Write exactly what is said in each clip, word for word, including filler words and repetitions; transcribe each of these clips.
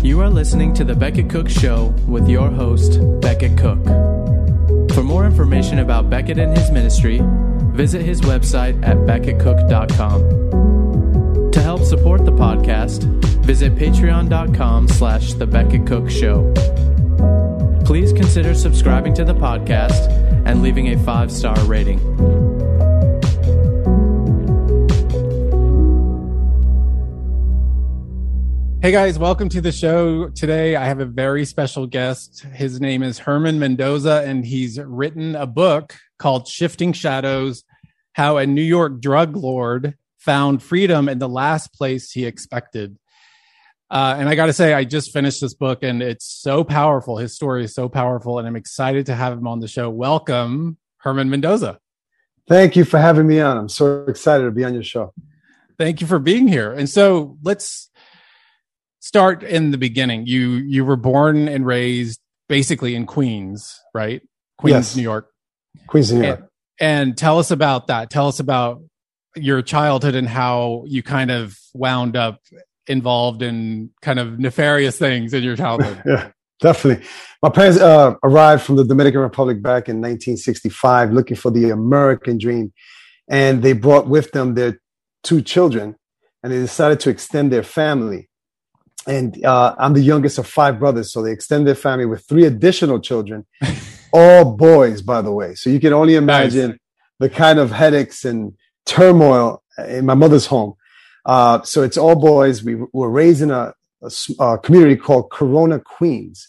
You are listening to The Becket Cook Show with your host, Becket Cook. For more information about Becket and his ministry, visit his website at becket cook dot com. To help support the podcast, visit patreon.com slash The Becket Cook Show. Please consider subscribing to the podcast and leaving a five-star rating. Hey guys, welcome to the show. Today I have a very special guest. His name is Herman Mendoza, and he's written a book called Shifting Shadows: How a New York Drug Lord Found Freedom in the Last Place He Expected. Uh, and I got to say, I just finished this book, and it's so powerful. His story is so powerful, and I'm excited to have him on the show. Welcome, Herman Mendoza. Thank you for having me on. I'm so excited to be on your show. Thank you for being here. And so let's start in the beginning. You you were born and raised basically in Queens, right? Queens, yes. New York. Queens, New York. And, and tell us about that. Tell us about your childhood and how you kind of wound up involved in kind of nefarious things in your childhood. Yeah, definitely. My parents uh, arrived from the Dominican Republic back in nineteen sixty-five looking for the American dream. And they brought with them their two children, and they decided to extend their family. And uh, I'm the youngest of five brothers, so they extended their family with three additional children, all boys, by the way. So you can only imagine nice. the kind of headaches and turmoil in my mother's home. Uh, so it's all boys. We were raised in a, a, a community called Corona, Queens.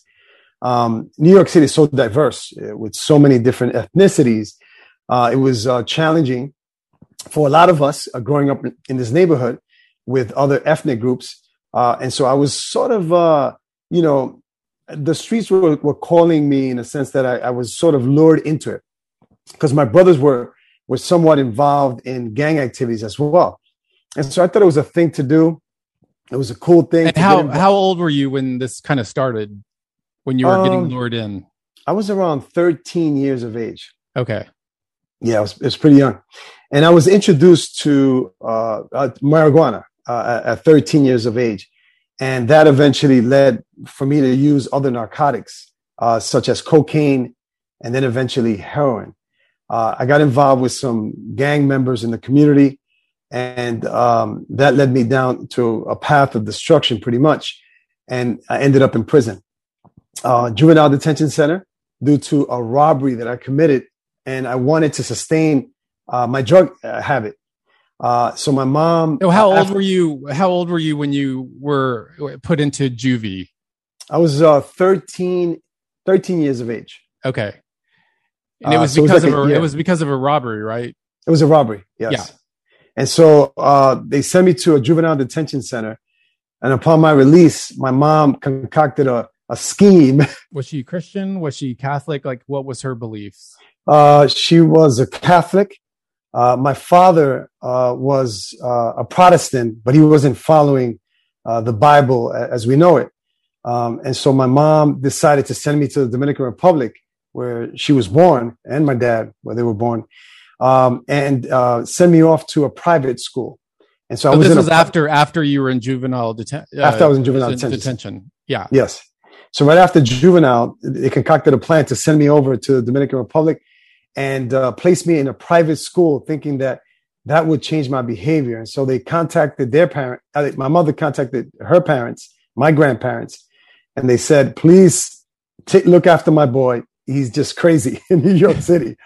Um, New York City is so diverse uh, with so many different ethnicities. Uh, it was uh, challenging for a lot of us uh, growing up in this neighborhood with other ethnic groups. Uh, and so I was sort of, uh, you know, the streets were, were calling me in a sense that I, I was sort of lured into it because my brothers were, were somewhat involved in gang activities as well. And so I thought it was a thing to do. It was a cool thing. And how, how old were you when this kind of started, when you were um, getting lured in? I was around thirteen years of age. Okay. Yeah, I was, it was pretty young. And I was introduced to uh, uh, marijuana. Uh, at thirteen years of age. And that eventually led for me to use other narcotics, uh, such as cocaine and then eventually heroin. Uh, I got involved with some gang members in the community, and um, that led me down to a path of destruction pretty much. And I ended up in prison, uh, juvenile detention center, due to a robbery that I committed. And I wanted to sustain uh, my drug uh, habit. Uh, so my mom. Oh, how uh, old after, were you? How old were you when you were put into juvie? I was uh, thirteen, thirteen years of age. Okay, and it was uh, so because it was like of a, a, it was because of a robbery, right? It was a robbery. Yes. Yeah. And so uh, they sent me to a juvenile detention center, and upon my release, my mom concocted a a scheme. Was she Christian? Was she Catholic? Like, what was her beliefs? Uh, she was a Catholic. Uh, my father uh, was uh, a Protestant, but he wasn't following uh, the Bible as we know it. Um, and so my mom decided to send me to the Dominican Republic, where she was born, and my dad, where they were born, um, and uh, send me off to a private school. And so, so I was this in was a, after after you were in juvenile detention. Uh, after I was in juvenile detention. detention. Yeah. Yes. So right after juvenile, they concocted a plan to send me over to the Dominican Republic and uh, placed me in a private school, thinking that that would change my behavior. And so they contacted their parent. Uh, my mother contacted her parents, my grandparents, and they said, please t- look after my boy. He's just crazy in New York City.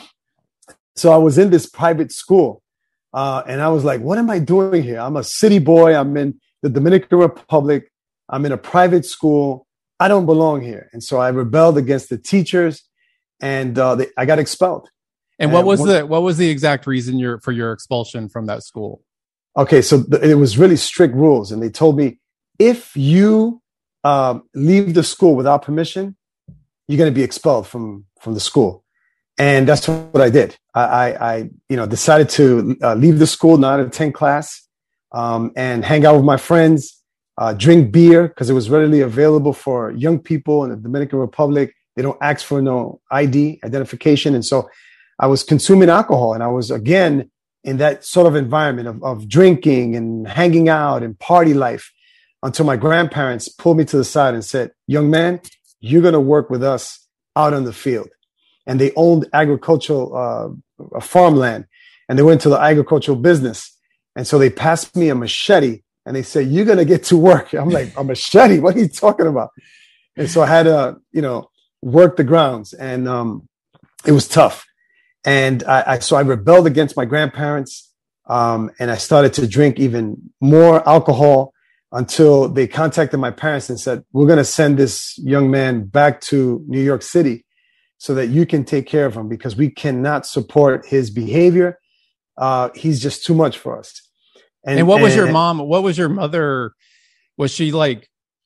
So I was in this private school, uh, and I was like, what am I doing here? I'm a city boy. I'm in the Dominican Republic. I'm in a private school. I don't belong here. And so I rebelled against the teachers. And uh, they, I got expelled. And what was the what was the exact reason your for your expulsion from that school? Okay, so th- it was really strict rules, and they told me if you um, leave the school without permission, you're going to be expelled from from the school. And that's what I did. I, I, I you know decided to uh, leave the school, not attend class, um, and hang out with my friends, uh, drink beer because it was readily available for young people in the Dominican Republic. They don't ask for no I D, identification. And so I was consuming alcohol, and I was, again, in that sort of environment of, of drinking and hanging out and party life. until my grandparents pulled me to the side and said, young man, you're going to work with us out on the field. And they owned agricultural uh, farmland, and they went to the agricultural business. And so they passed me a machete and they said, you're going to get to work. I'm like, a machete? What are you talking about? And so I had to, you know, work the grounds, and um, it was tough. And I, I so I rebelled against my grandparents, um, and I started to drink even more alcohol until they contacted my parents and said, we're going to send this young man back to New York City so that you can take care of him, because we cannot support his behavior. Uh, he's just too much for us. And, and what was and, your mom? What was your mother? Was she like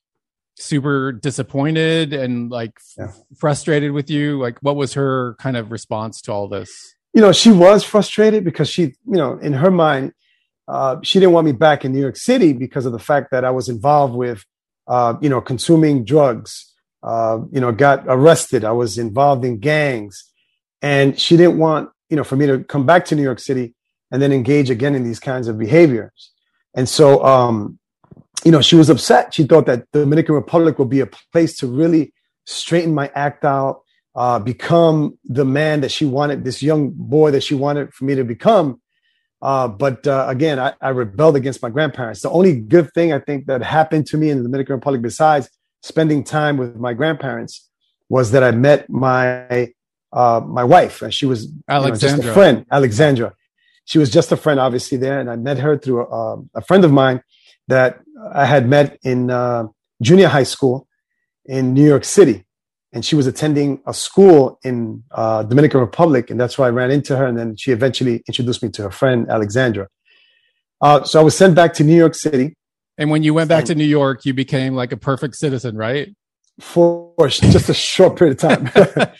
super disappointed and like yeah. f- frustrated with you? Like, what was her kind of response to all this? You know, she was frustrated because she, you know, in her mind, uh, she didn't want me back in New York City because of the fact that I was involved with, uh, you know, consuming drugs, uh, you know, got arrested. I was involved in gangs, and she didn't want, you know, for me to come back to New York City and then engage again in these kinds of behaviors. And so, um, you know, she was upset. She thought that the Dominican Republic would be a place to really straighten my act out, uh, become the man that she wanted, this young boy that she wanted for me to become. Uh, but uh, again, I, I rebelled against my grandparents. The only good thing I think that happened to me in the Dominican Republic, besides spending time with my grandparents, was that I met my uh, my wife. And she was Alexandra. You know, just a friend, Alexandra. She was just a friend, obviously, there. And I met her through a, a friend of mine that I had met in uh, junior high school in New York City. And she was attending a school in uh, Dominican Republic. And that's why I ran into her. And then she eventually introduced me to her friend, Alexandra. Uh, so I was sent back to New York City. And when you went back to New York, you became like a perfect citizen, right? For just a short period of time.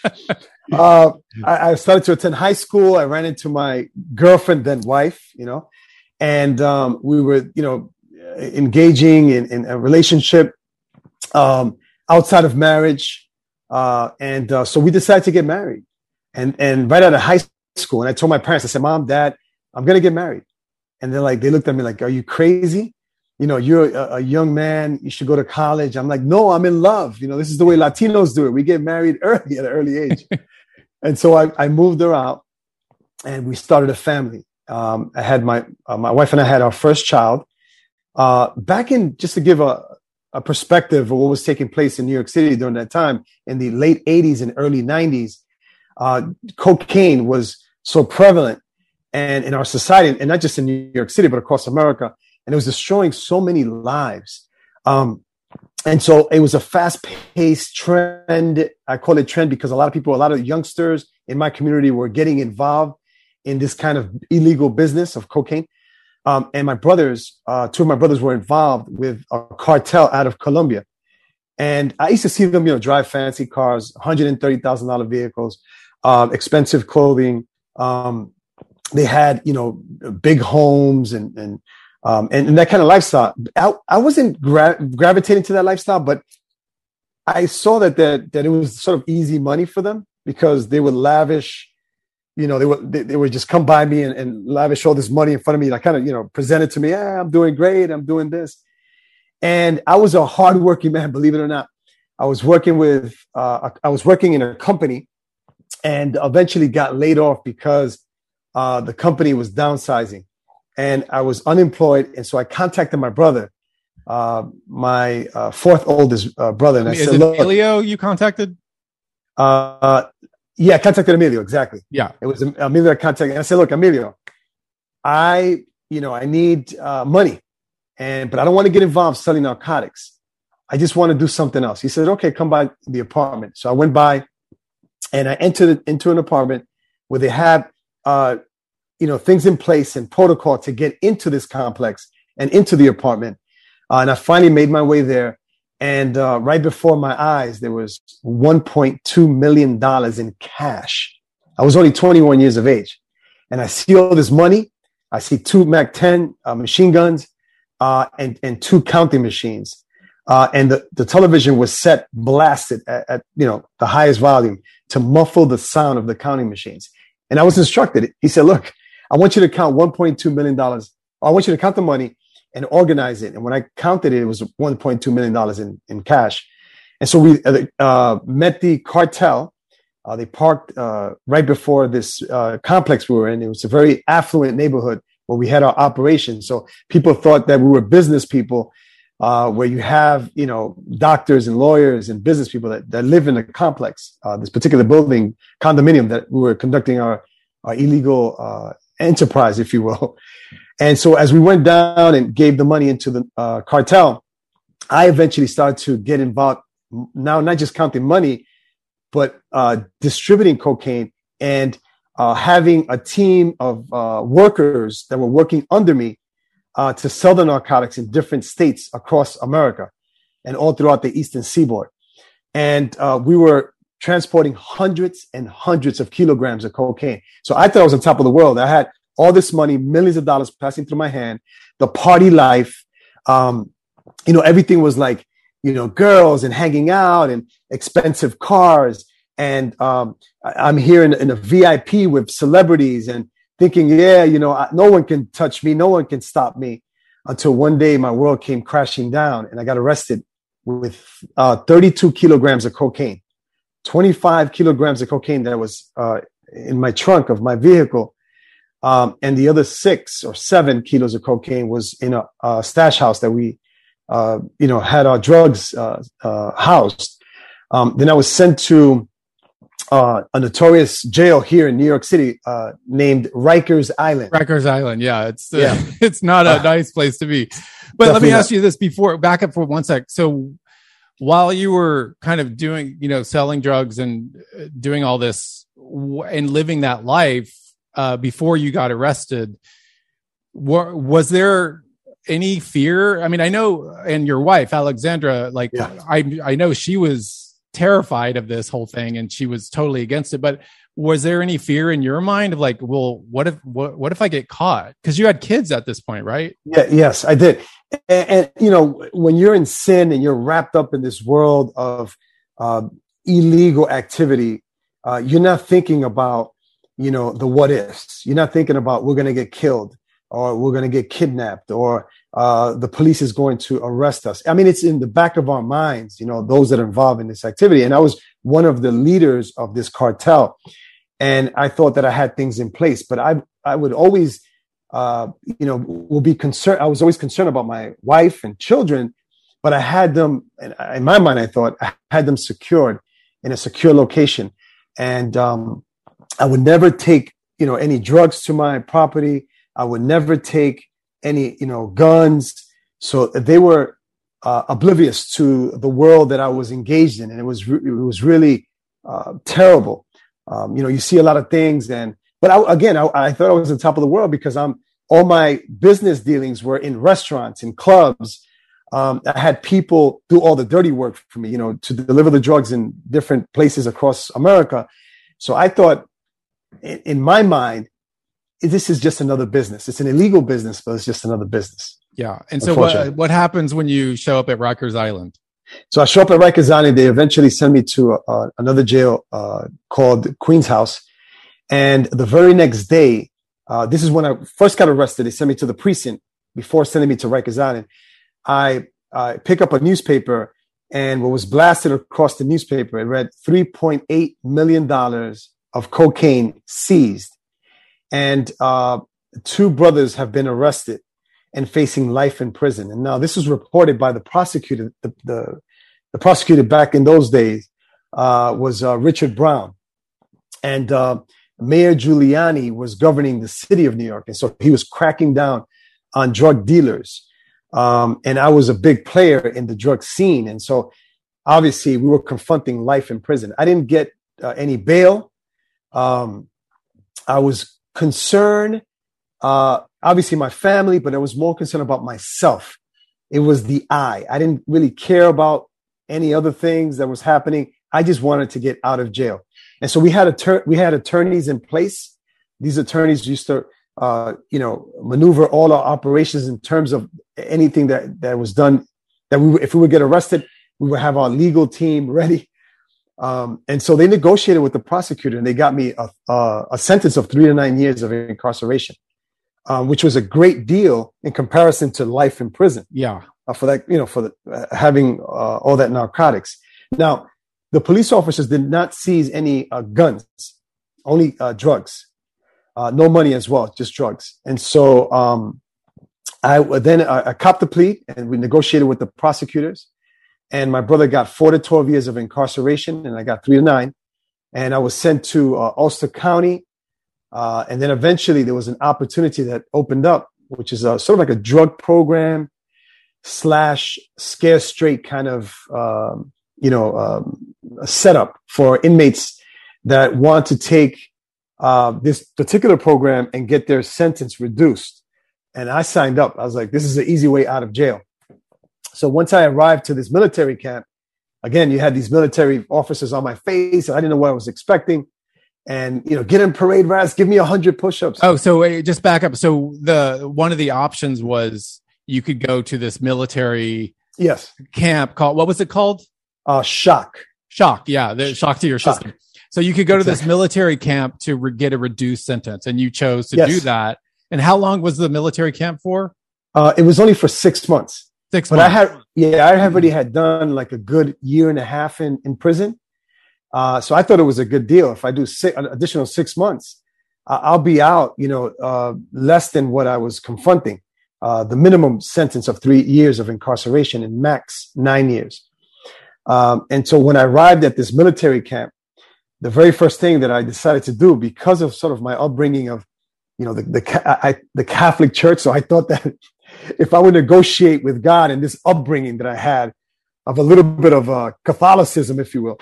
uh, I, I started to attend high school. I ran into my girlfriend, then wife, you know, and um, we were, you know, engaging in, in a relationship um, outside of marriage. Uh, and uh, so we decided to get married. And and right out of high school, and I told my parents, I said, Mom, Dad, I'm going to get married. And they're like, they looked at me like, are you crazy? You know, you're a, a young man. You should go to college. I'm like, no, I'm in love. You know, this is the way Latinos do it. We get married early at an early age. And so I, I moved her out, and we started a family. Um, I had my uh, my wife and I had our first child. Uh, back in, just to give a, a perspective of what was taking place in New York City during that time, in the late eighties and early nineties, uh, cocaine was so prevalent and in our society, and not just in New York City, but across America. And it was destroying so many lives. Um, and so it was a fast-paced trend. I call it trend because a lot of people, a lot of youngsters in my community were getting involved in this kind of illegal business of cocaine. Um, and my brothers, uh, two of my brothers were involved with a cartel out of Colombia. And I used to see them, you know, drive fancy cars, one hundred thirty thousand dollars vehicles, uh, expensive clothing. Um, they had, you know, big homes and, and, Um, and, and that kind of lifestyle. I, I wasn't gra- gravitating to that lifestyle, but I saw that, that that it was sort of easy money for them because they would lavish, you know, they would they, they would just come by me and, and lavish all this money in front of me. And I kind of, you know, presented to me, yeah, I'm doing great, I'm doing this. And I was a hardworking man, believe it or not. I was working with, uh, I was working in a company, and eventually got laid off because uh, the company was downsizing. And I was unemployed. And so I contacted my brother, uh, my uh, fourth oldest uh, brother. And I, mean, I said, Is it Emilio you contacted? Uh, yeah, I contacted Emilio. Exactly. Yeah. It was Emilio I contacted. And I said, look, Emilio, I, you know, I need uh, money, and, but I don't want to get involved selling narcotics. I just want to do something else. He said, okay, come by the apartment. So I went by, and I entered into an apartment where they had, uh, you know, things in place and protocol to get into this complex and into the apartment. Uh, and I finally made my way there. And uh, right before my eyes, there was one point two million dollars in cash. I was only twenty-one years of age. And I see all this money. I see two Mac ten uh, machine guns uh, and, and two counting machines. Uh, and the, the television was set, blasted at, at, you know, the highest volume to muffle the sound of the counting machines. And I was instructed. He said, look, I want you to count one point two million dollars. I want you to count the money, and organize it. And when I counted it, it was one point two million dollars in, in cash. And so we uh, met the cartel. Uh, they parked uh, right before this uh, complex we were in. It was a very affluent neighborhood where we had our operation. So people thought that we were business people, uh, where you have, you know, doctors and lawyers and business people that, that live in the complex, uh, this particular building, condominium that we were conducting our, our illegal uh, enterprise, if you will. And so as we went down and gave the money into the uh, cartel, I eventually started to get involved, now not just counting money, but uh, distributing cocaine and uh, having a team of uh, workers that were working under me uh, to sell the narcotics in different states across America and all throughout the Eastern Seaboard. And uh, we were transporting hundreds and hundreds of kilograms of cocaine. So I thought I was on top of the world. I had all this money, millions of dollars passing through my hand, the party life. Um, you know, everything was like, you know, girls and hanging out and expensive cars. And um, I'm here in, in a V I P with celebrities and thinking, yeah, you know, I, no one can touch me. No one can stop me, until one day my world came crashing down and I got arrested with uh, thirty-two kilograms of cocaine, twenty-five kilograms of cocaine that was uh, in my trunk of my vehicle. Um, and the other six or seven kilos of cocaine was in a, a stash house that we Uh, you know, had our drugs uh, uh, housed. Um, then I was sent to uh, a notorious jail here in New York City uh, named Rikers Island. Rikers Island, yeah, it's uh, yeah. it's not a nice place to be. But let me ask you this before, back up for one sec. So while you were kind of doing, you know, selling drugs and doing all this w- and living that life uh, before you got arrested, wa- was there any fear? I mean, I know, and your wife, Alexandra, like yeah. I, I know she was terrified of this whole thing and she was totally against it, but was there any fear in your mind of like, well, what if, what, what if I get caught? Cause you had kids at this point, right? Yeah. Yes, I did. And, and you know, when you're in sin and you're wrapped up in this world of uh, illegal activity, uh, you're not thinking about, you know, the what ifs. You're not thinking about we're going to get killed, or we're going to get kidnapped, or uh, the police is going to arrest us. I mean, it's in the back of our minds, you know, those that are involved in this activity. And I was one of the leaders of this cartel. And I thought that I had things in place, but I I would always, uh, you know, will be concerned. I was always concerned about my wife and children, but I had them, in my mind, I thought I had them secured in a secure location. And um, I would never take, you know, any drugs to my property. I would never take any, you know, guns. So they were uh, oblivious to the world that I was engaged in. And it was, re- it was really uh, terrible. Um, you know, you see a lot of things and, but I, again, I, I thought I was on top of the world because I'm, all my business dealings were in restaurants and clubs. Um, I had people do all the dirty work for me, you know, to deliver the drugs in different places across America. So I thought in, in my mind, this is just another business. It's an illegal business, but it's just another business. Yeah. And so what, what happens when you show up at Rikers Island? So I show up at Rikers Island. They eventually send me to uh, another jail uh, called Queen's House. And the very next day, uh, this is when I first got arrested. They sent me to the precinct before sending me to Rikers Island. I uh, pick up a newspaper, and what was blasted across the newspaper, it read three point eight million dollars of cocaine seized. And uh, two brothers have been arrested and facing life in prison. And now this was reported by the prosecutor. The, the, the prosecutor back in those days uh, was uh, Richard Brown. And uh, Mayor Giuliani was governing the city of New York. And so he was cracking down on drug dealers. Um, and I was a big player in the drug scene. And so obviously we were confronting life in prison. I didn't get uh, any bail. Um, I was concerned, uh, obviously my family, but I was more concerned about myself. It was the I. I didn't really care about any other things that was happening. I just wanted to get out of jail. And so we had attor- we had attorneys in place. These attorneys used to, uh, you know, maneuver all our operations in terms of anything that, that was done. That we, if we would get arrested, we would have our legal team ready. Um, and so they negotiated with the prosecutor, and they got me a, a, a sentence of three to nine years of incarceration. um, which was a great deal in comparison to life in prison. Yeah. Uh, for that, you know, for the, uh, having uh, all that narcotics. Now, the police officers did not seize any uh, guns, only uh, drugs, uh, no money as well, just drugs. And so um, I then I, I copped the plea, and we negotiated with the prosecutors. And my brother got four to twelve years of incarceration, and I got three to nine. And I was sent to uh, Ulster County. Uh, and then eventually there was an opportunity that opened up, which is a, sort of like a drug program slash scare straight kind of, um, you know, um, a setup for inmates that want to take uh, this particular program and get their sentence reduced. And I signed up. I was like, this is an easy way out of jail. So once I arrived to this military camp, again, you had these military officers on my face. I didn't know what I was expecting. And, you know, get in parade rats, give me a hundred push-ups. Oh, so wait, just back up. So the one of the options was you could go to this military yes camp called, what was it called? Uh, shock. Shock. Yeah. The shock to your Shock. system. So you could go Exactly. to this military camp to re- get a reduced sentence, and you chose to Yes. do that. And how long was the military camp for? Uh, it was only for six months. Six But months. I had, yeah, I already had done like a good year and a half in, in prison. Uh, so I thought it was a good deal. If I do six, an additional six months, uh, I'll be out, you know, uh, less than what I was confronting. Uh, the minimum sentence of three years of incarceration and max nine years. Um, and so when I arrived at this military camp, the very first thing that I decided to do, because of sort of my upbringing of, you know, the the, I, the Catholic Church, so I thought that if I would negotiate with God and this upbringing that I had of a little bit of uh, Catholicism, if you will,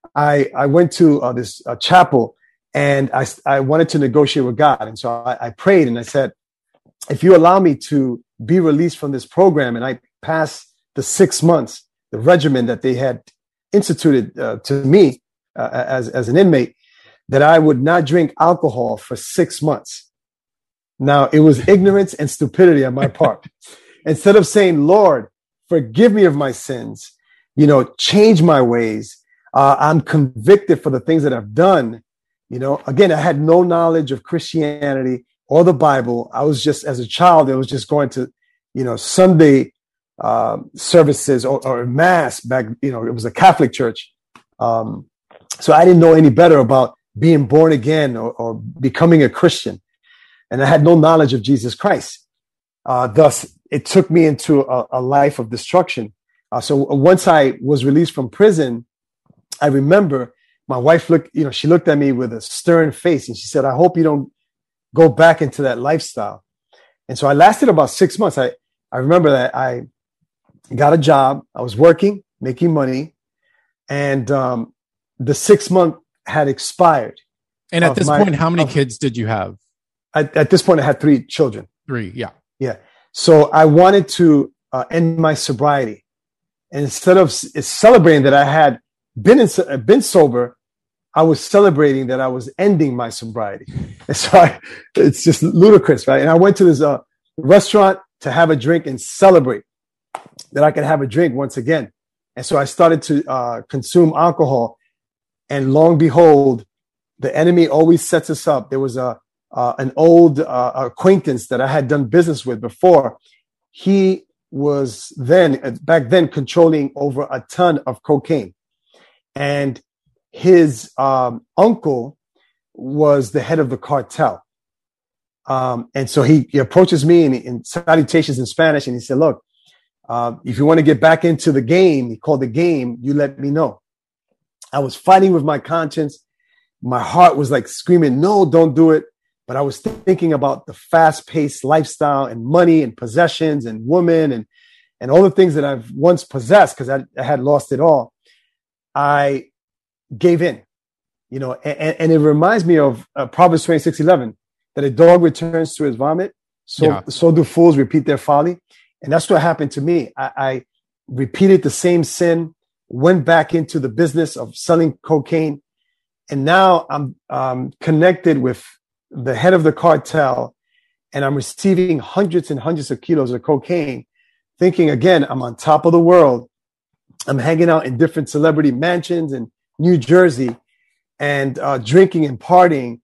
I, I went to uh, this uh, chapel, and I, I wanted to negotiate with God. And so I, I prayed, and I said, if you allow me to be released from this program and I pass the six months, the regimen that they had instituted uh, to me uh, as, as an inmate, that I would not drink alcohol for six months. Now, it was ignorance and stupidity on my part. Instead of saying, Lord, forgive me of my sins, you know, change my ways. Uh, I'm convicted for the things that I've done. You know, again, I had no knowledge of Christianity or the Bible. I was just, as a child, I was just going to, you know, Sunday uh, services or, or mass back, you know, it was a Catholic church. Um, so I didn't know any better about being born again or, or becoming a Christian. And I had no knowledge of Jesus Christ. Uh, thus, it took me into a, a life of destruction. Uh, so once I was released from prison, I remember my wife looked, you know, she looked at me with a stern face, and she said, I hope you don't go back into that lifestyle. And so I lasted about six months. I, I remember that I got a job. I was working, making money. And um, the six month had expired. And at this my, point, how many of, kids did you have? At, at this point, I had three children. Three. Yeah. Yeah. So I wanted to uh, end my sobriety. And instead of s- celebrating that I had been in, been sober, I was celebrating that I was ending my sobriety. And so I, it's just ludicrous, right? And I went to this uh, restaurant to have a drink and celebrate that I could have a drink once again. And so I started to uh, consume alcohol. And long behold, the enemy always sets us up. There was a uh, an old uh, acquaintance that I had done business with before. He was then, back then, controlling over a ton of cocaine. And his um, uncle was the head of the cartel. Um, and so he, he approaches me in, in salutations in Spanish, and he said, look, uh, if you want to get back into the game, he called the game, you let me know. I was fighting with my conscience. My heart was like screaming, no, don't do it. But I was thinking about the fast-paced lifestyle and money and possessions and women and, and all the things that I've once possessed, because I, I had lost it all. I gave in, you know, and, and it reminds me of uh, Proverbs twenty-six eleven, that a dog returns to his vomit, so, Yeah. so do fools repeat their folly. And that's what happened to me. I, I repeated the same sin, went back into the business of selling cocaine, and now I'm um, connected with the head of the cartel, and I'm receiving hundreds and hundreds of kilos of cocaine, thinking, again, I'm on top of the world. I'm hanging out in different celebrity mansions in New Jersey and uh, drinking and partying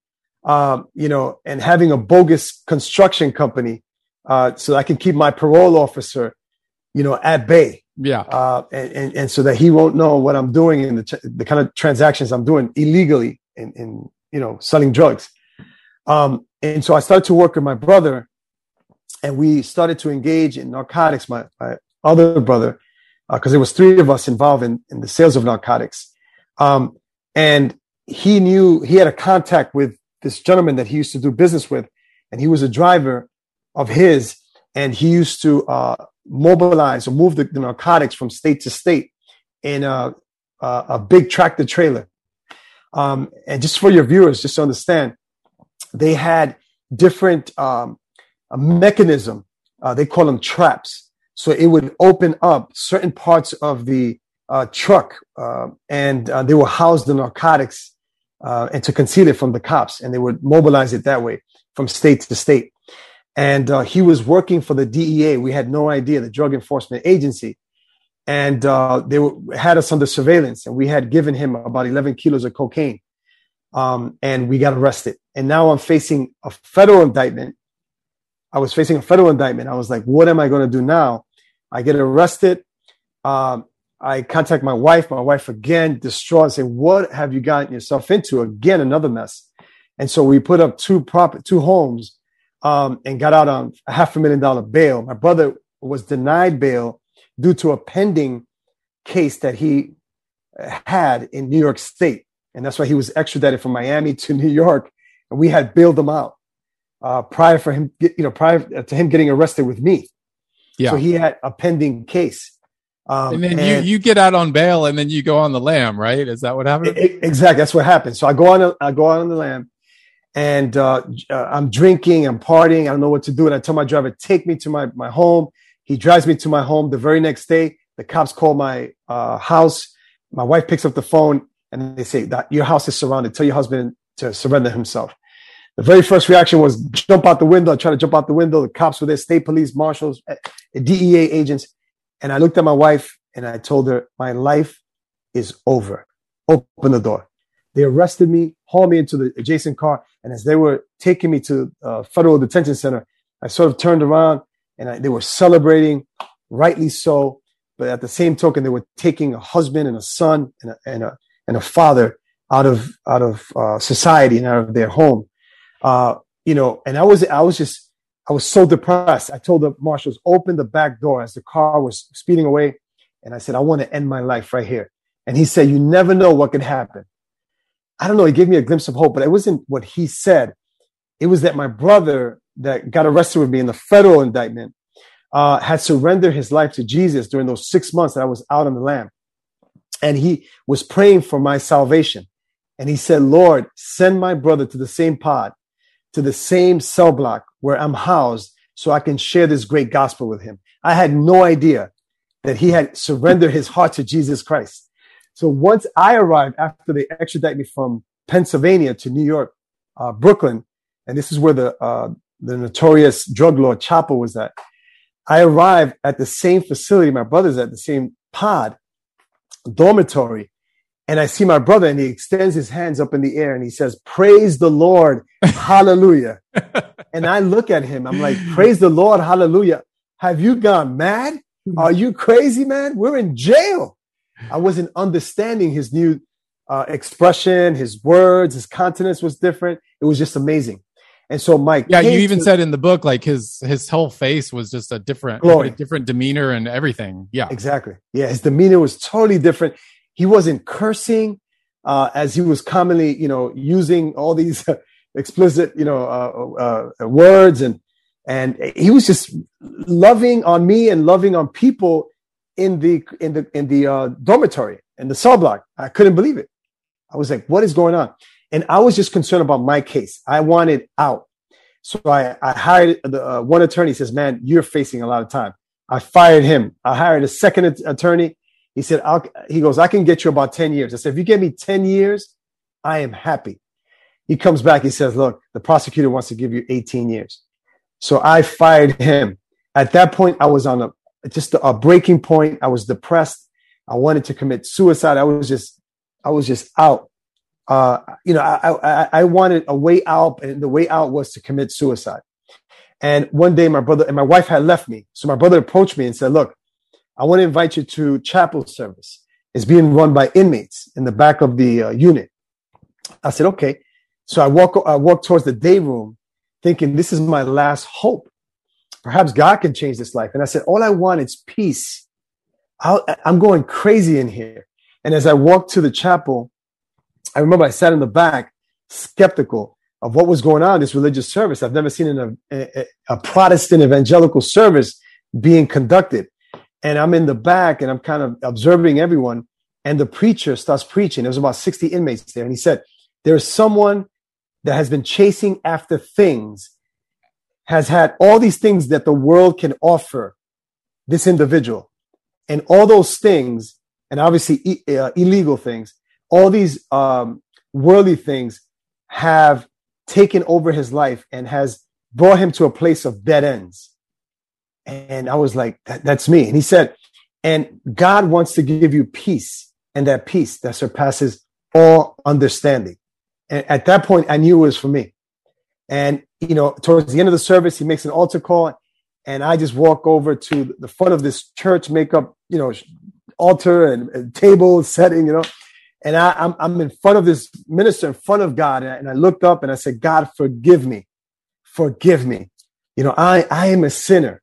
um, you know, and having a bogus construction company uh, so I can keep my parole officer, you know, at bay. Yeah. Uh, and, and, and so that he won't know what I'm doing and the, the kind of transactions I'm doing illegally in, in you know, selling drugs. Um, and so I started to work with my brother, and we started to engage in narcotics, my, my other brother, because uh, there was three of us involved in, in the sales of narcotics. Um, and he knew, he had a contact with this gentleman that he used to do business with, and he was a driver of his, and he used to uh, mobilize or move the, the narcotics from state to state in a, a, a big tractor trailer. Um, and just for your viewers, just to understand, they had different um, a mechanism. Uh, they call them traps. So it would open up certain parts of the uh, truck, uh, and uh, they were housed the narcotics uh, and to conceal it from the cops, and they would mobilize it that way from state to state. And uh, he was working for the D E A. We had no idea, the Drug Enforcement Agency. And uh, they were, had us under surveillance, and we had given him about eleven kilos of cocaine. Um, and we got arrested. And now I'm facing a federal indictment. I was facing a federal indictment. I was like, what am I going to do now? I get arrested. Um, I contact my wife. My wife again, distraught, and say, what have you gotten yourself into? Again, another mess. And so we put up two prop, two homes, um, and got out on a half a million dollar bail. My brother was denied bail due to a pending case that he had in New York State. And that's why he was extradited from Miami to New York. And we had bailed him out uh, prior for him, you know, prior to him getting arrested with me. Yeah. So he had a pending case. Um, and then and you, you get out on bail, and then you go on the lam, right? Is that what happened? It, exactly. That's what happened. So I go on, I go out on the lam, and uh, uh, I'm drinking, I'm partying. I don't know what to do. And I tell my driver, take me to my, my home. He drives me to my home. The very next day, the cops call my uh, house. My wife picks up the phone, and they say that your house is surrounded. Tell your husband to surrender himself. The very first reaction was jump out the window. I tried to jump out the window. The cops were there, state police, marshals, D E A agents. And I looked at my wife and I told her, my life is over. Open the door. They arrested me, hauled me into the adjacent car. And as they were taking me to a federal detention center, I sort of turned around and I, they were celebrating, rightly so. But at the same token, they were taking a husband and a son and a, and a, and a father out of, out of uh, society and out of their home. Uh, you know, and I was, I was just, I was so depressed. I told the marshals, open the back door as the car was speeding away. And I said, I want to end my life right here. And he said, you never know what could happen. I don't know. He gave me a glimpse of hope, but it wasn't what he said. It was that my brother that got arrested with me in the federal indictment uh, had surrendered his life to Jesus during those six months that I was out on the lam. And he was praying for my salvation. And he said, Lord, send my brother to the same pod, to the same cell block where I'm housed, so I can share this great gospel with him. I had no idea that he had surrendered his heart to Jesus Christ. So once I arrived, after they extradited me from Pennsylvania to New York, uh, Brooklyn, and this is where the uh, the notorious drug lord Chapo was at, I arrived at the same facility. My brother's at the same pod, dormitory. And I see my brother, and he extends his hands up in the air and he says, praise the Lord, hallelujah. And I look at him, I'm like, praise the Lord, hallelujah. Have you gone mad? Are you crazy, man? We're in jail. I wasn't understanding his new uh, expression, his words, his countenance was different. It was just amazing. And so Mike, yeah, you even to, said in the book, like his, his whole face was just a different, a different demeanor and everything. Yeah, exactly. Yeah. His demeanor was totally different. He wasn't cursing, uh, as he was commonly, you know, using all these uh, explicit, you know, uh, uh, words, and and he was just loving on me and loving on people in the in the in the uh, dormitory, in the cell block. I couldn't believe it. I was like, what is going on? And I was just concerned about my case. I wanted out, so I, I hired the uh, one attorney. Says, "Man, you're facing a lot of time." I fired him. I hired a second attorney. He said, I'll, he goes, I can get you about ten years. I said, if you give me ten years, I am happy. He comes back. He says, look, the prosecutor wants to give you eighteen years. So I fired him. At that point, I was on a, just a, a breaking point. I was depressed. I wanted to commit suicide. I was just, I was just out. uh, you know, I, I, I wanted a way out, and the way out was to commit suicide. And one day my brother and my wife had left me. So my brother approached me and said, look, I want to invite you to chapel service. It's being run by inmates in the back of the uh, unit. I said, okay. So I walk, I walk towards the day room thinking this is my last hope. Perhaps God can change this life. And I said, all I want is peace. I'll, I'm going crazy in here. And as I walked to the chapel, I remember I sat in the back skeptical of what was going on in this religious service. I've never seen in a, a, a Protestant evangelical service being conducted. And I'm in the back and I'm kind of observing everyone. And the preacher starts preaching. There was about sixty inmates there. And he said, there is someone that has been chasing after things, has had all these things that the world can offer this individual. And all those things, and obviously e- uh, illegal things, all these um, worldly things have taken over his life and has brought him to a place of dead ends. And I was like, that, that's me. And he said, and God wants to give you peace, and that peace that surpasses all understanding. And at that point, I knew it was for me. And, you know, towards the end of the service, he makes an altar call, and I just walk over to the front of this church, make up, you know, altar and, and table setting, you know, and I, I'm, I'm in front of this minister, in front of God. And I, and I looked up and I said, God, forgive me, forgive me. You know, I, I am a sinner.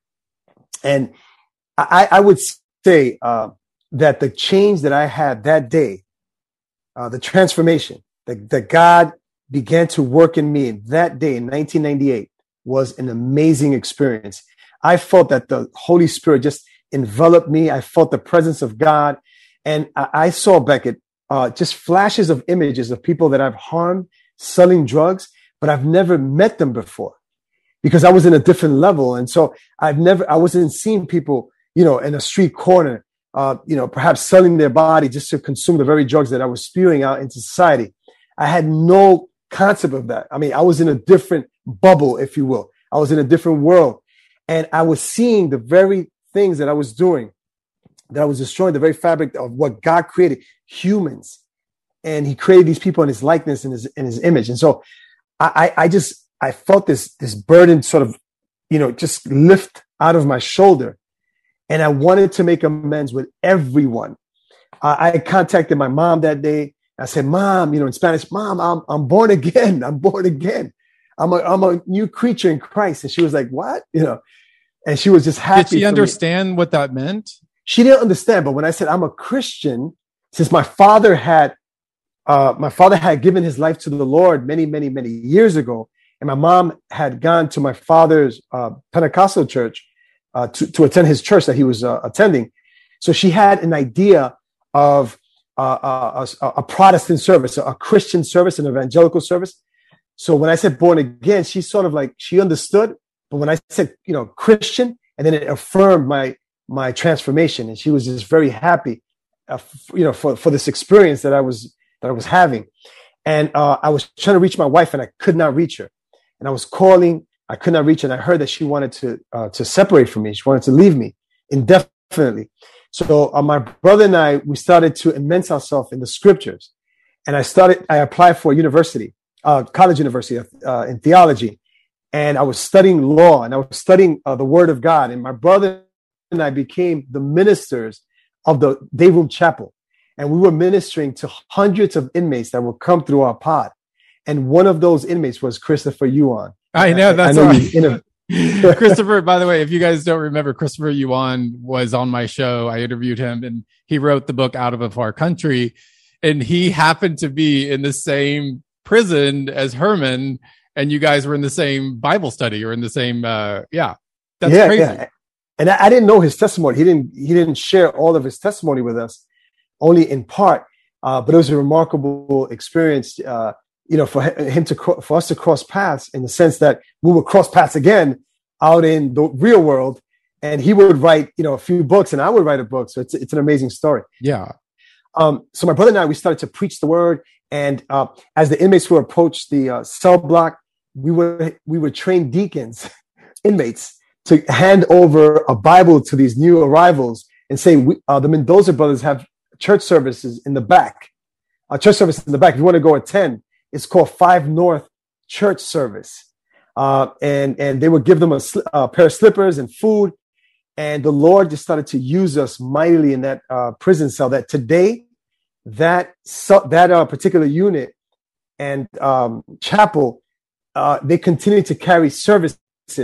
And I, I would say uh, that the change that I had that day, uh, the transformation that, that God began to work in me that day in nineteen ninety-eight was an amazing experience. I felt that the Holy Spirit just enveloped me. I felt the presence of God. And I, I saw, Beckett, uh, just flashes of images of people that I've harmed selling drugs, but I've never met them before because I was in a different level. And so I've never, I wasn't seeing people, you know, in a street corner, uh, you know, perhaps selling their body just to consume the very drugs that I was spewing out into society. I had no concept of that. I mean, I was in a different bubble, if you will. I was in a different world. And I was seeing the very things that I was doing, that I was destroying the very fabric of what God created, humans. And he created these people in his likeness and his, in his image. And so I, I just, I felt this, this burden sort of, you know, just lift out of my shoulder. And I wanted to make amends with everyone. Uh, I contacted my mom that day. I said, Mom, you know, in Spanish, Mom, I'm, I'm born again. I'm born again. I'm a, I'm a new creature in Christ. And she was like, what? You know, and she was just happy. Did she understand me. What that meant? She didn't understand. But when I said I'm a Christian, since my father had, uh, my father had given his life to the Lord many, many, many years ago. And my mom had gone to my father's uh, Pentecostal church uh, to, to attend his church that he was uh, attending. So she had an idea of uh, a, a Protestant service, a Christian service, an evangelical service. So when I said born again, she sort of like, she understood. But when I said, you know, Christian, and then it affirmed my, my transformation. And she was just very happy, uh, f- you know, for, for this experience that I was, that I was having. And uh, I was trying to reach my wife and I could not reach her. And I was calling, I could not reach her. And I heard that she wanted to, uh, to separate from me. She wanted to leave me indefinitely. So uh, my brother and I, we started to immerse ourselves in the scriptures. And I started, I applied for a university. Uh, college university uh, in theology. And I was studying law and I was studying uh, the word of God. And my brother and I became the ministers of the day room chapel. And we were ministering to hundreds of inmates that would come through our pod. And one of those inmates was Christopher Yuan. I know, that's I know right. You, you know. Christopher, by the way, if you guys don't remember, Christopher Yuan was on my show. I interviewed him and he wrote the book Out of a Far Country. And he happened to be in the same prison as Herman, and you guys were in the same Bible study or in the same, uh, yeah, that's yeah, crazy. Yeah. And I, I didn't know his testimony. He didn't, he didn't share all of his testimony with us, only in part. Uh, but it was a remarkable experience, uh, you know, for him to, for us to cross paths in the sense that we would cross paths again out in the real world. And he would write, you know, a few books and I would write a book. So it's, it's an amazing story. Yeah. Um, so my brother and I, we started to preach the word. And uh, as the inmates would approach the uh, cell block, we would we would train deacons, inmates, to hand over a Bible to these new arrivals and say, we, uh, the Mendoza brothers have church services in the back. a church service in the back. If you want to go attend, it's called Five North Church Service. Uh, and, and they would give them a, a pair of slippers and food. And the Lord just started to use us mightily in that uh, prison cell. That today, that that uh, particular unit and um, chapel, uh, they continue to carry services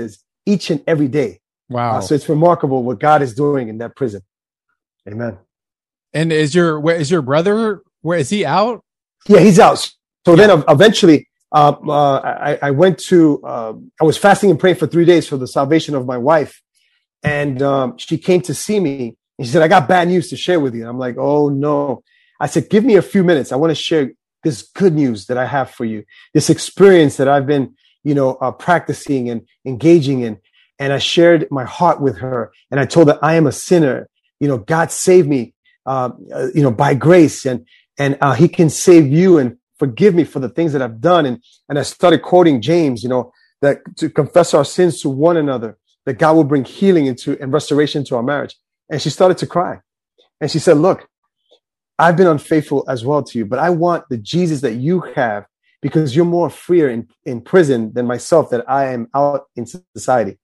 each and every day. Wow! Uh, so it's remarkable what God is doing in that prison. Amen. And is your where is your brother? Where is he out? Yeah, he's out. So yeah. then eventually, uh, uh, I, I went to. Uh, I was fasting and praying for three days for the salvation of my wife. And um, she came to see me and she said, I got bad news to share with you. And I'm like, oh, no. I said, give me a few minutes. I want to share this good news that I have for you, this experience that I've been, you know, uh, practicing and engaging in. And I shared my heart with her. And I told her, I am a sinner. You know, God saved me, uh, uh, you know, by grace. And and uh, he can save you and forgive me for the things that I've done. And, and I started quoting James, you know, that to confess our sins to one another, that God will bring healing into and restoration to our marriage. And she started to cry. And she said, look, I've been unfaithful as well to you, but I want the Jesus that you have because you're more freer in, in prison than myself, that I am out in society.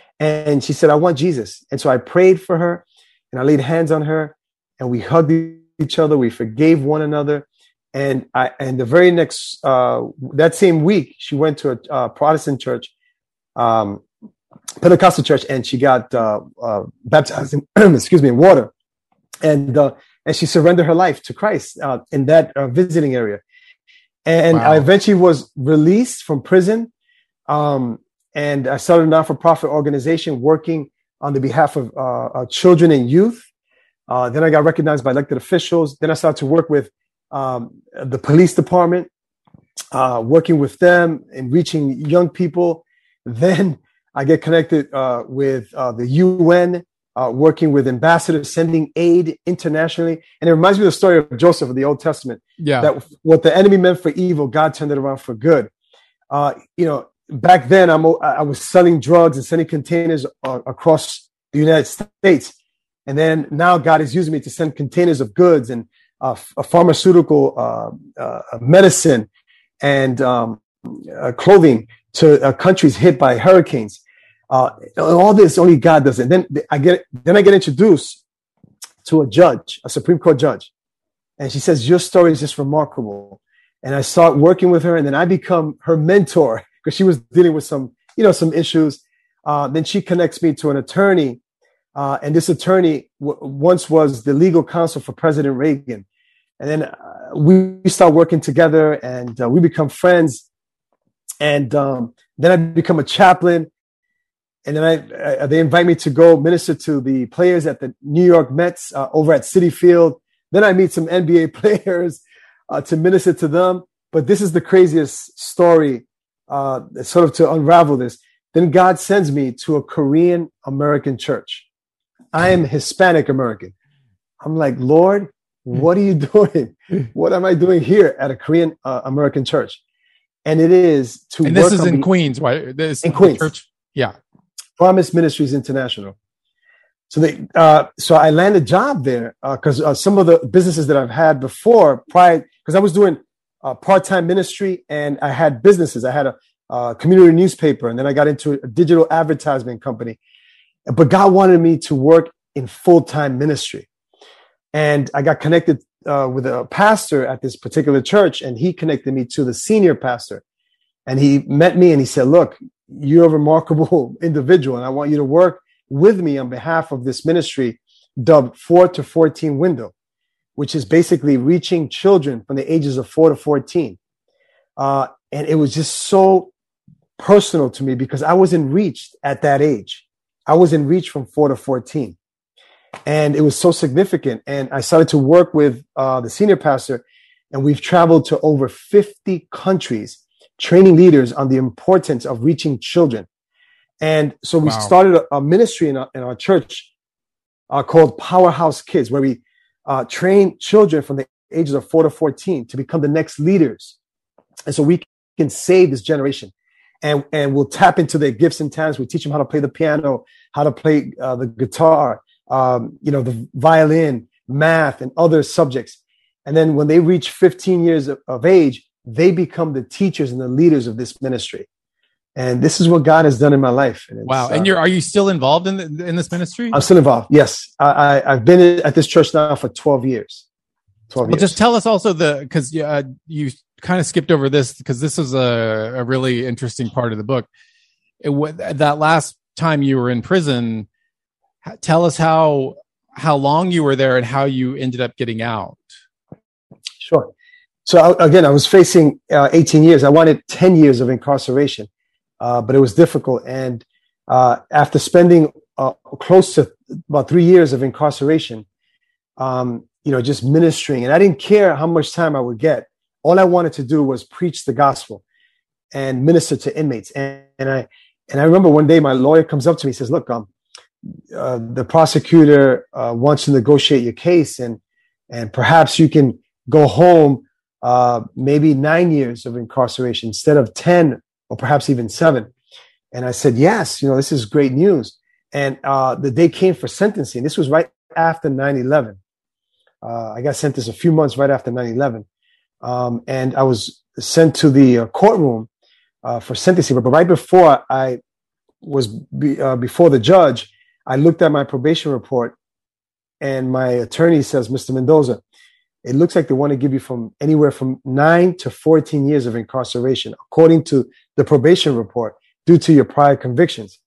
And she said, I want Jesus. And so I prayed for her and I laid hands on her and we hugged each other. We forgave one another. And I, and the very next, uh, that same week, she went to a, a Protestant church, um, Pentecostal church, and she got uh, uh, baptized in, excuse me, in water, and uh, and she surrendered her life to Christ uh, in that uh, visiting area. And wow. I eventually was released from prison, um, and I started a not-for-profit organization working on the behalf of uh, uh, children and youth. Uh, then I got recognized by elected officials. Then I started to work with um, the police department, uh, working with them and reaching young people. Then I get connected uh, with uh, the U N, uh, working with ambassadors, sending aid internationally. And it reminds me of the story of Joseph of the Old Testament. Yeah. That what the enemy meant for evil, God turned it around for good. Uh, you know, back then I'm, I was selling drugs and sending containers uh, across the United States. And then now God is using me to send containers of goods and uh, a pharmaceutical uh, uh, medicine and um, uh, clothing to uh, countries hit by hurricanes. Uh, all this, only God does it. Then I get, then I get introduced to a judge, a Supreme Court judge. And she says, your story is just remarkable. And I start working with her and then I become her mentor because she was dealing with some, you know, some issues. Uh, then she connects me to an attorney. Uh, and this attorney w- once was the legal counsel for President Reagan. And then uh, we start working together and uh, we become friends. And um, then I become a chaplain. And then I, I, they invite me to go minister to the players at the New York Mets uh, over at Citi Field. Then I meet some N B A players uh, to minister to them. But this is the craziest story, uh, sort of to unravel this. Then God sends me to a Korean American church. I am Hispanic American. I'm like, Lord, what are you doing? What am I doing here at a Korean uh, American church? And it is to and work this is on in the, Queens, right? This in Queens. Church? Yeah. Promise Ministries International. So they, uh, so I landed a job there because uh, uh, some of the businesses that I've had before, prior, because I was doing uh, part-time ministry and I had businesses. I had a uh, community newspaper, and then I got into a digital advertisement company. But God wanted me to work in full-time ministry, and I got connected uh, with a pastor at this particular church, and he connected me to the senior pastor, and he met me and he said, "Look, you're a remarkable individual, and I want you to work with me on behalf of this ministry dubbed four to fourteen window, which is basically reaching children from the ages of four to fourteen. Uh, and it was just so personal to me because I wasn't reached at that age. I was in reach from four to fourteen. And it was so significant. And I started to work with uh, the senior pastor, and we've traveled to over fifty countries, training leaders on the importance of reaching children. And so we wow. started a, a ministry in our, in our church uh, called Powerhouse Kids, where we uh, train children from the ages of four to fourteen to become the next leaders. And so we can save this generation. And, and we'll tap into their gifts and talents. We teach them how to play the piano, how to play uh, the guitar, um, you know, the violin, math, and other subjects. And then when they reach fifteen years of, of age, they become the teachers and the leaders of this ministry. And this is what God has done in my life. And wow. And uh, you're, are you still involved in the, in this ministry? I'm still involved. Yes. I, I, I've been at this church now for twelve years. twelve well, years. Just tell us also the, cause uh, you kind of skipped over this because this is a, a really interesting part of the book. It, that last time you were in prison, tell us how, how long you were there and how you ended up getting out. Sure. So I, again, I was facing uh, eighteen years. I wanted ten years of incarceration. Uh, but it was difficult. And uh, after spending uh, close to about three years of incarceration, um, you know, just ministering, and I didn't care how much time I would get. All I wanted to do was preach the gospel and minister to inmates. And, and I and I remember one day my lawyer comes up to me and says, "Look, um, uh, the prosecutor uh, wants to negotiate your case, and and perhaps you can go home uh, maybe nine years of incarceration instead of ten." Or perhaps even seven. And I said, yes, you know, this is great news. And uh, the day came for sentencing. This was right after nine eleven. Uh, I got sentenced a few months right after nine eleven. Um, and I was sent to the uh, courtroom uh, for sentencing. But right before I was be, uh, before the judge, I looked at my probation report and my attorney says, Mister Mendoza, it looks like they want to give you from anywhere from nine to fourteen years of incarceration, according to the probation report, due to your prior convictions.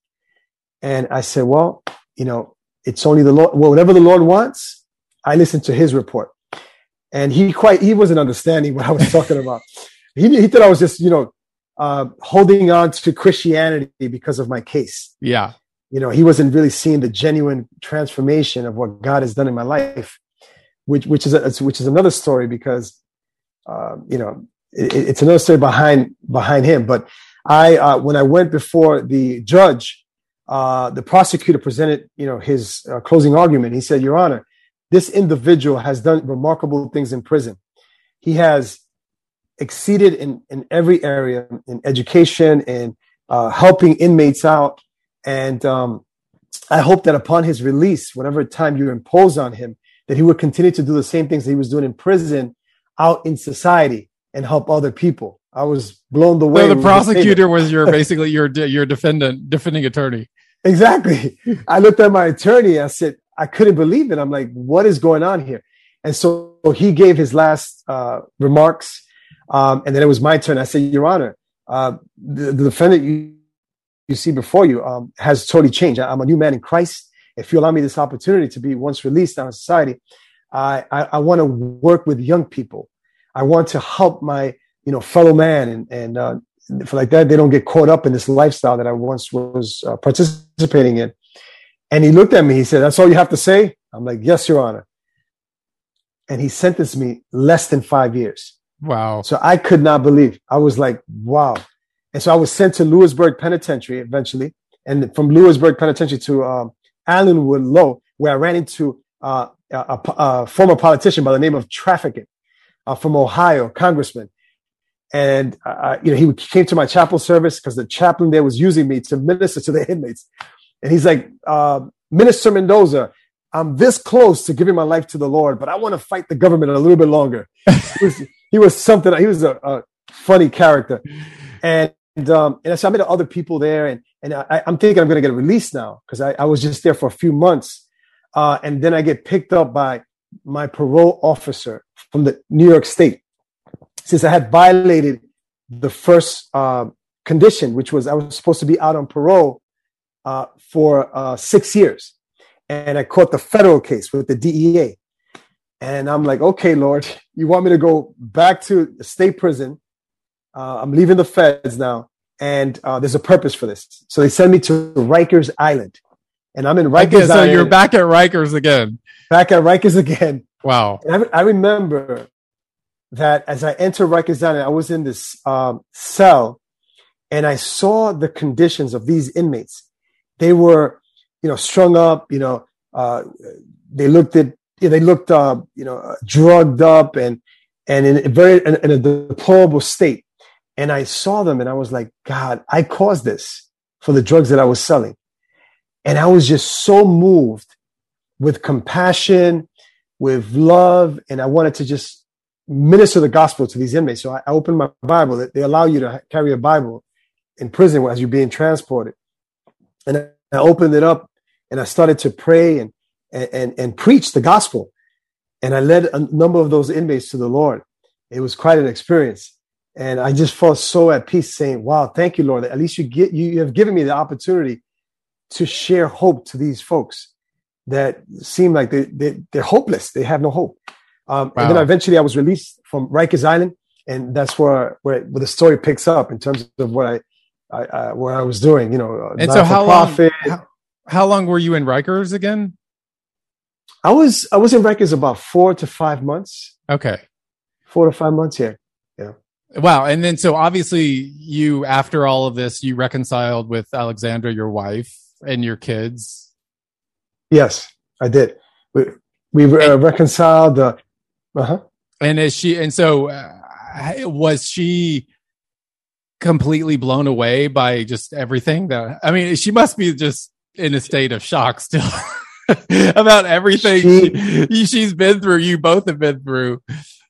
And I said, well, you know, it's only the Lord. Well, whatever the Lord wants, I listen to his report. And he quite, he wasn't understanding what I was talking about. He, he thought I was just, you know, uh, holding on to Christianity because of my case. Yeah. You know, he wasn't really seeing the genuine transformation of what God has done in my life. Which which is a, which is another story because uh, you know it, it's another story behind behind him. But I uh, when I went before the judge, uh, the prosecutor presented you know his uh, closing argument. He said, "Your Honor, this individual has done remarkable things in prison. He has exceeded in in every area, in education, in uh, helping inmates out, and um, I hope that upon his release, whatever time you impose on him, that he would continue to do the same things that he was doing in prison out in society and help other people." I was blown away. So the prosecutor was your basically your your defendant, defending attorney. Exactly. I looked at my attorney. I said, I couldn't believe it. I'm like, what is going on here? And so he gave his last uh, remarks. Um, and then it was my turn. I said, Your Honor, uh, the, the defendant you, you see before you um, has totally changed. I, I'm a new man in Christ. If you allow me this opportunity to be once released out of society, I, I, I want to work with young people. I want to help my, you know, fellow man, and and uh, for like that, they don't get caught up in this lifestyle that I once was uh, participating in. And he looked at me. He said, "That's all you have to say?" I'm like, "Yes, Your Honor." And he sentenced me less than five years. Wow! So I could not believe. I was like, "Wow!" And so I was sent to Lewisburg Penitentiary eventually, and from Lewisburg Penitentiary to um, Allenwood Low, where I ran into uh, a, a, a former politician by the name of Trafficant uh, from Ohio, congressman. And, uh, you know, he came to my chapel service because the chaplain there was using me to minister to the inmates. And he's like, uh, Minister Mendoza, I'm this close to giving my life to the Lord, but I want to fight the government a little bit longer. he, was, he was something, he was a, a funny character. And, um, and so I met other people there, and, and I, I'm thinking I'm going to get released now because I, I was just there for a few months. Uh, and then I get picked up by my parole officer from the New York State, since I had violated the first uh, condition, which was I was supposed to be out on parole uh, for uh, six years. And I caught the federal case with the D E A. And I'm like, okay, Lord, you want me to go back to the state prison? Uh, I'm leaving the feds now. And uh, there's a purpose for this. So they send me to Rikers Island. And I'm in Rikers okay, so Island. You're back at Rikers again. Back at Rikers again. Wow. And I, I remember that as I entered Rikers Island, I was in this um, cell, and I saw the conditions of these inmates. They were, you know, strung up. You know, uh, they looked at, they looked, uh, you know, drugged up and and in a very in, in a deplorable state. And I saw them, and I was like, God, I caused this for the drugs that I was selling, and I was just so moved with compassion, with love, and I wanted to just minister the gospel to these inmates. So I, I opened my Bible. They, they allow you to carry a Bible in prison as you're being transported. And I, I opened it up and I started to pray and, and, and preach the gospel. And I led a number of those inmates to the Lord. It was quite an experience. And I just felt so at peace saying, wow, thank you, Lord. At least you get, you, you have given me the opportunity to share hope to these folks that seem like they, they, they're hopeless. They have no hope. Um, wow. And then eventually I was released from Rikers Island. And that's where, where, where the story picks up in terms of what I, I, I what I was doing, you know. And so how long, how, how long were you in Rikers again? I was, I was in Rikers about four to five months. Okay. Four to five months here. Yeah. Wow. And then, so obviously you, after all of this, you reconciled with Alexandra, your wife, and your kids. Yes, I did. We, we uh, and, reconciled. Uh, uh-huh. And is she, and so uh, was she completely blown away by just everything that, I mean, she must be just in a state of shock still about everything she, she, she's been through. You both have been through.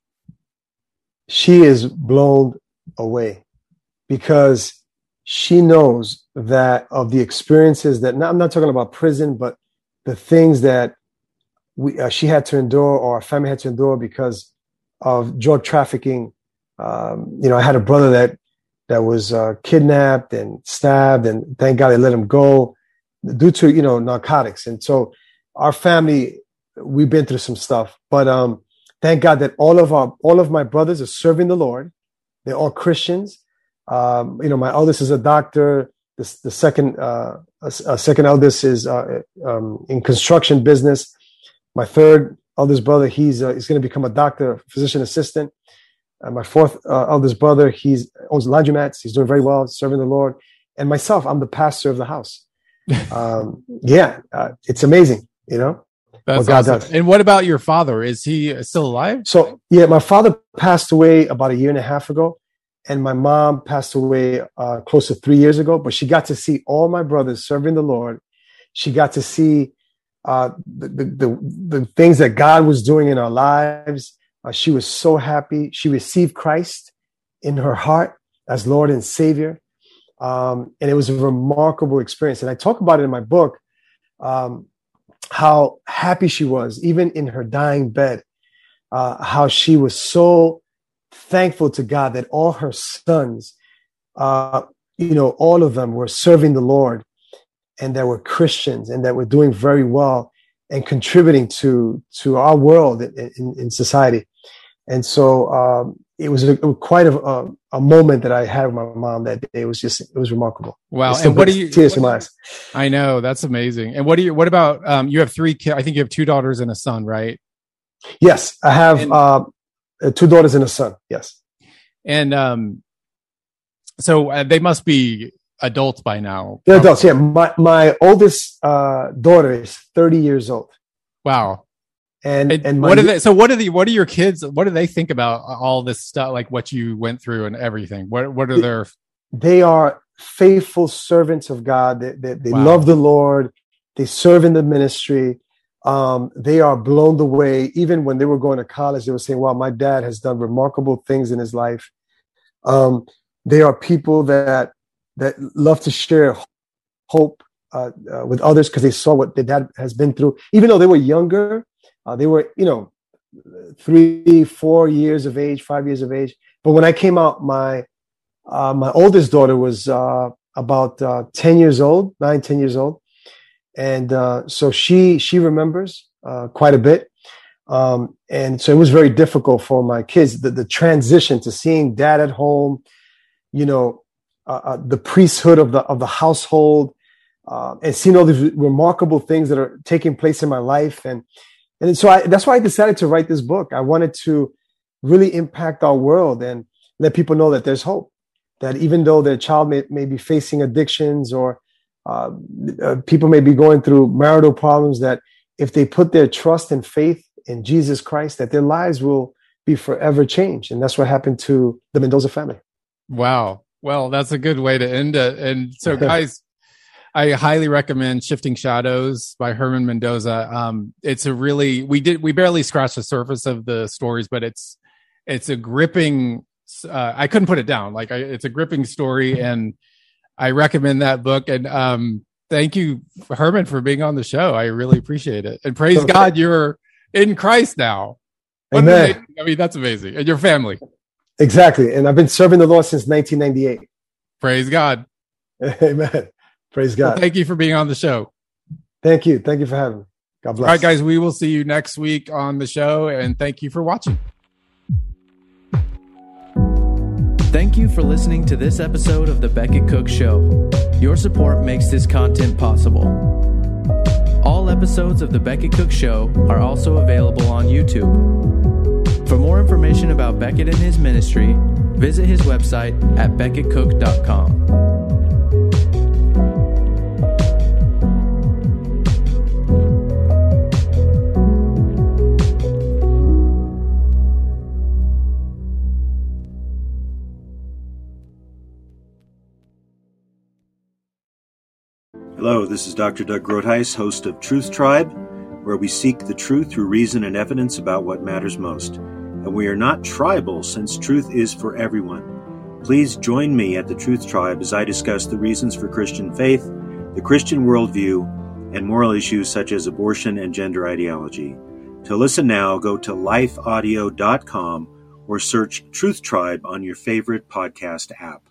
She is blown away because she knows that of the experiences that, not, I'm not talking about prison, but the things that we, uh, she had to endure or our family had to endure because of drug trafficking. Um, you know, I had a brother that, that was uh, kidnapped and stabbed, and thank God they let him go due to, you know, narcotics. And so our family, we've been through some stuff, but, um, thank God that all of our, all of my brothers are serving the Lord. They're all Christians. Um, you know, my eldest is a doctor. The, the second, uh, a, a second eldest is uh, um, in construction business. My third eldest brother, he's uh, he's going to become a doctor, physician assistant. Uh, my fourth uh, eldest brother, he's owns laundromats. He's doing very well, serving the Lord. And myself, I'm the pastor of the house. Um, yeah, uh, it's amazing, you know. That's what awesome. God does. And what about your father? Is he still alive? So, yeah, my father passed away about a year and a half ago, and my mom passed away uh, close to three years ago. But she got to see all my brothers serving the Lord. She got to see uh, the, the, the, the things that God was doing in our lives. Uh, she was so happy. She received Christ in her heart as Lord and Savior. Um, and it was a remarkable experience. And I talk about it in my book. Um, how happy she was, even in her dying bed, uh, how she was so thankful to God that all her sons, uh, you know, all of them were serving the Lord and that were Christians and that were doing very well and contributing to, to our world in, in, in society. And so um, it was, a, it was quite a, a, a moment that I had with my mom that day. It was just, it was remarkable. Wow. And what do you, tears in my eyes. I know, that's amazing. And what do you, what about, um, you have three kids, I think you have two daughters and a son, right? Yes. I have and, uh, two daughters and a son. Yes. And um, so uh, they must be adults by now. They're adults. Yeah. My, my oldest uh, daughter is thirty years old. Wow. And, and, and what are they, so what are the, what are your kids, what do they think about all this stuff, like what you went through and everything? What, what are they, their, they are faithful servants of God. They, they, they wow. love the Lord. They serve in the ministry. Um, they are blown away. Even when they were going to college, they were saying, wow, my dad has done remarkable things in his life. Um, they are people that, that love to share hope, uh, uh with others because they saw what their dad has been through, even though they were younger. Uh, they were, you know, three, four years of age, five years of age. But when I came out, my uh, my oldest daughter was uh, about uh, ten years old, nine, ten years old, and uh, so she she remembers uh, quite a bit. Um, and so it was very difficult for my kids the, the transition to seeing dad at home, you know, uh, uh, the priesthood of the of the household, uh, and seeing all these remarkable things that are taking place in my life. And And so I, that's why I decided to write this book. I wanted to really impact our world and let people know that there's hope, that even though their child may, may be facing addictions or uh, uh, people may be going through marital problems, that if they put their trust and faith in Jesus Christ, that their lives will be forever changed. And that's what happened to the Mendoza family. Wow. Well, that's a good way to end it. And so guys, I highly recommend Shifting Shadows by Herman Mendoza. Um, it's a really, we did, we barely scratched the surface of the stories, but it's, it's a gripping, uh, I couldn't put it down. Like I, it's a gripping story, and I recommend that book. And um, thank you, Herman, for being on the show. I really appreciate it. And praise okay. God, you're in Christ now. Amen. I mean, that's amazing. And your family. Exactly. And I've been serving the Lord since nineteen ninety-eight. Praise God. Amen. Praise God. Well, thank you for being on the show. Thank you. Thank you for having me. God bless. All right, guys, we will see you next week on the show, and thank you for watching. Thank you for listening to this episode of The Becket Cook Show. Your support makes this content possible. All episodes of The Becket Cook Show are also available on YouTube. For more information about Becket and his ministry, visit his website at becket cook dot com. Hello, this is Doctor Doug Groothuis, host of Truth Tribe, where we seek the truth through reason and evidence about what matters most. And we are not tribal, since truth is for everyone. Please join me at the Truth Tribe as I discuss the reasons for Christian faith, the Christian worldview, and moral issues such as abortion and gender ideology. To listen now, go to life audio dot com or search Truth Tribe on your favorite podcast app.